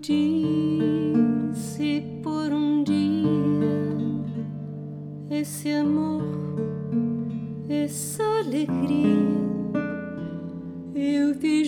pedir se por um dia esse amor, essa alegria, eu te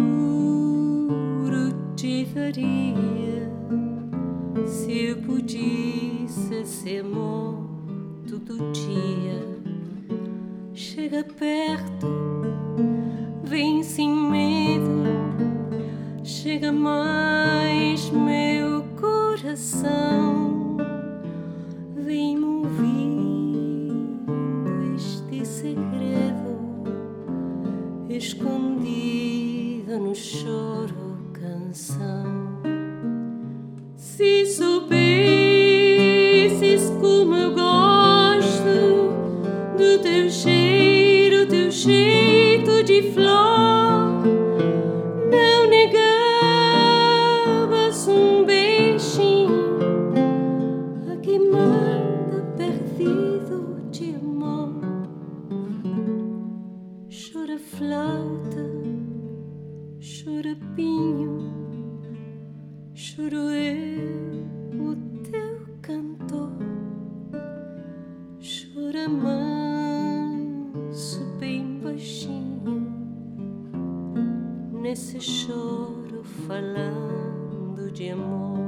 juro te daria. Se eu pedisse esse amor todo dia, chega perto, vem sem medo, chega mais meu coração, vem-me ouvindo este segredo, escondido no choro canção. Se soubesses como eu gosto do teu cheiro, teu jeito de flor, não negavas um beijinho a queimada perdido de amor. Chora flauta, chora pinho, choro eu, o teu cantor. Chora manso, bem baixinho, nesse choro falando de amor.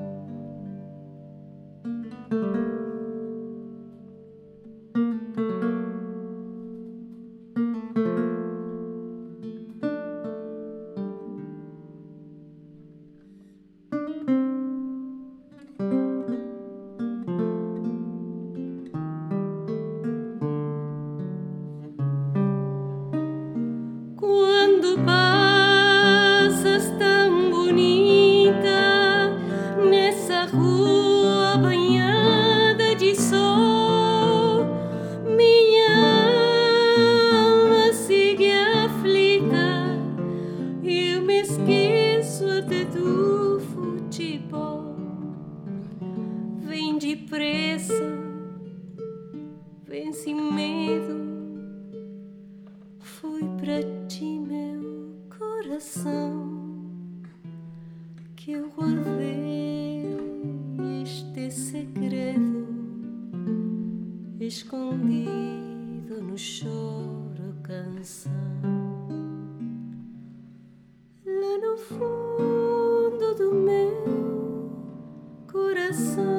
Quando passas tão bonita nessa rua banhada de sol, minha alma segue aflita, eu me esqueço até do futebol. Vem depressa, vem sem medo, foi pra ti meu coração que eu guardei este segredo, escondido no choro canção. Lá no fundo do meu coração